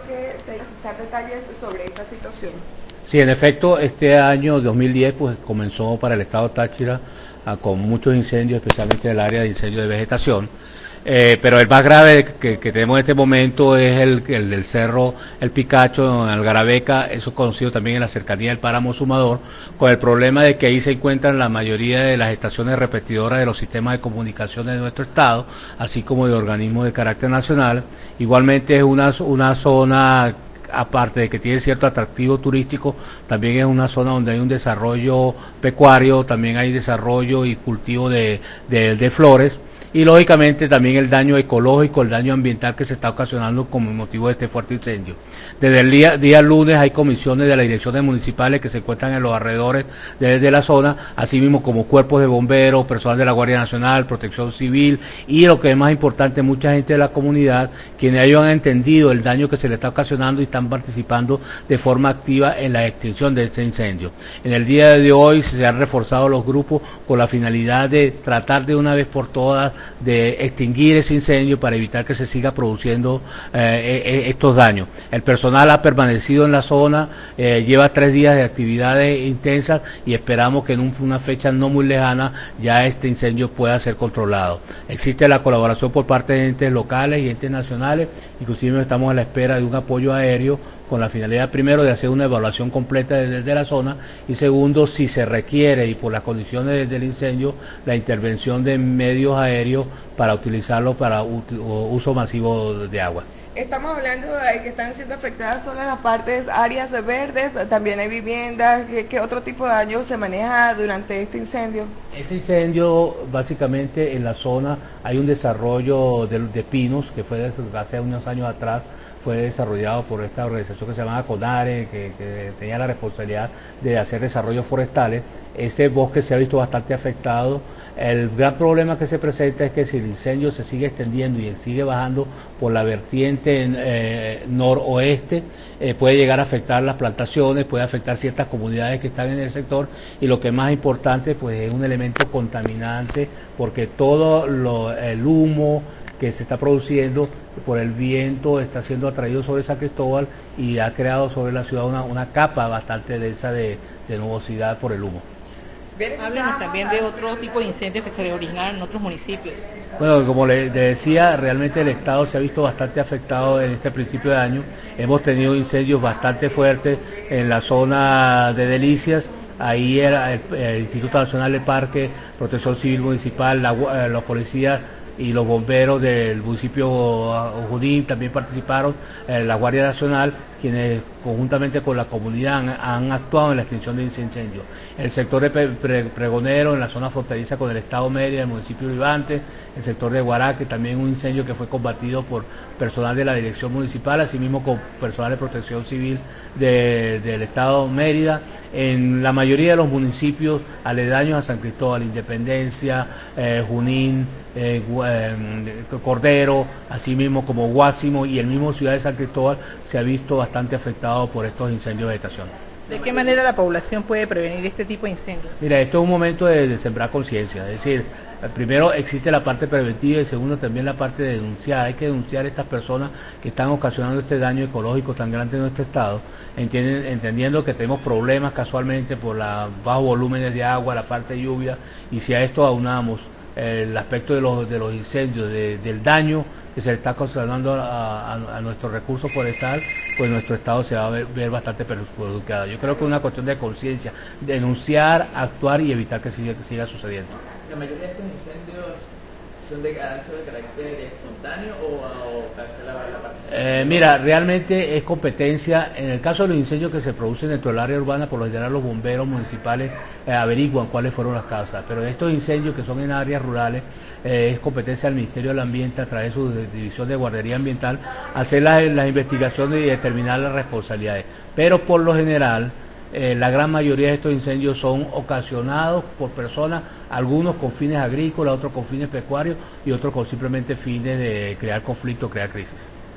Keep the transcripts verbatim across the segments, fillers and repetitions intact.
que dar detalles sobre esta situación. Sí, en efecto, este año dos mil diez pues comenzó para el estado Táchira a, con muchos incendios, especialmente en el área de incendios de vegetación. Eh, pero el más grave que, que tenemos en este momento es el, el del cerro El Picacho en Algarabeca, eso es conocido también en la cercanía del páramo Sumador, con el problema de que ahí se encuentran la mayoría de las estaciones repetidoras de los sistemas de comunicación de nuestro estado, así como de organismos de carácter nacional. Igualmente es una, una zona, aparte de que tiene cierto atractivo turístico, también es una zona donde hay un desarrollo pecuario, también hay desarrollo y cultivo de, de, de flores, y lógicamente también el daño ecológico, el daño ambiental que se está ocasionando como motivo de este fuerte incendio. Desde el día, día lunes hay comisiones de las direcciones municipales que se encuentran en los alrededores de, de la zona, así mismo como cuerpos de bomberos, personal de la Guardia Nacional, Protección Civil, y lo que es más importante, mucha gente de la comunidad, quienes ellos han entendido el daño que se le está ocasionando y están participando de forma activa en la extinción de este incendio. En el día de hoy se han reforzado los grupos con la finalidad de tratar de una vez por todas de extinguir ese incendio para evitar que se siga produciendo eh, estos daños. El personal ha permanecido en la zona, eh, lleva tres días de actividades intensas y esperamos que en un, una fecha no muy lejana ya este incendio pueda ser controlado. Existe la colaboración por parte de entes locales y entes nacionales, inclusive estamos a la espera de un apoyo aéreo con la finalidad primero de hacer una evaluación completa desde de la zona y segundo, si se requiere y por las condiciones del incendio, la intervención de medios aéreos para utilizarlo para uso masivo de agua. Estamos hablando de que están siendo afectadas solo las partes, áreas verdes, también hay viviendas. ¿Qué, qué otro tipo de daño se maneja durante este incendio? Ese incendio, básicamente en la zona hay un desarrollo de, de pinos que fue hace unos años atrás, fue desarrollado por esta organización que se llamaba CONARE, que, que tenía la responsabilidad de hacer desarrollos forestales. Este bosque se ha visto bastante afectado. El gran problema que se presenta es que si el incendio se sigue extendiendo y sigue bajando por la vertiente eh, noroeste, eh, puede llegar a afectar las plantaciones, puede afectar ciertas comunidades que están en el sector, y lo que es más importante pues es un elemento contaminante, porque todo lo, el humo que se está produciendo por el viento está siendo atraído sobre San Cristóbal y ha creado sobre la ciudad una, una capa bastante densa de, de nubosidad por el humo. Háblenos también de otro tipo de incendios que se originaron en otros municipios. Bueno, como le decía, realmente el Estado se ha visto bastante afectado en este principio de año. Hemos tenido incendios bastante fuertes en la zona de Delicias. Ahí era el, el Instituto Nacional de Parque, Protección Civil Municipal, la, los policías y los bomberos del municipio Junín también participaron, eh, la Guardia Nacional, quienes conjuntamente con la comunidad han, han actuado en la extinción de ese incendio. El sector de pre, pre, Pregonero, en la zona fronteriza con el estado Mérida, el municipio de Ibante, el sector de Guaraque, también un incendio que fue combatido por personal de la dirección municipal, asimismo con personal de protección civil de, del estado Mérida, en la mayoría de los municipios aledaños a San Cristóbal, Independencia, eh, Junín, eh, eh, Cordero, así mismo como Guásimo y el mismo ciudad de San Cristóbal se ha visto bastante afectado por estos incendios de vegetación. ¿De qué manera la población puede prevenir este tipo de incendios? Mira, esto es un momento de, de sembrar conciencia, es decir, primero existe la parte preventiva y segundo también la parte de denunciar. Hay que denunciar a estas personas que están ocasionando este daño ecológico tan grande en nuestro estado, entendiendo que tenemos problemas casualmente por los bajos volúmenes de agua, la parte de lluvia, y si a esto aunamos el aspecto de los, de los incendios, de, del daño que se le está ocasionando a, a, a nuestro recurso forestal, pues nuestro estado se va a ver, ver bastante perjudicado. Yo creo que es una cuestión de conciencia, denunciar, actuar y evitar que siga, que siga sucediendo. La mayoría de estos incendios son de, de carácter espontáneo o, o carácter la, la participación. Eh, mira, realmente es competencia. En el caso de los incendios que se producen dentro del área urbana, por lo general los bomberos municipales eh, averiguan cuáles fueron las causas, pero estos incendios que son en áreas rurales eh, es competencia del Ministerio del Ambiente a través de su división de guardería ambiental hacer las, las investigaciones y determinar las responsabilidades, pero por lo general Eh, la gran mayoría de estos incendios son ocasionados por personas, algunos con fines agrícolas, otros con fines pecuarios y otros con simplemente fines de crear conflicto, crear crisis.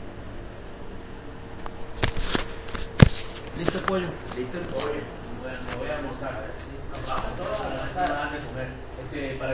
¿Listo el pollo? Listo el pollo. Bueno, me voy a almorzar. Vamos todos a almorzar. De comer. Este, para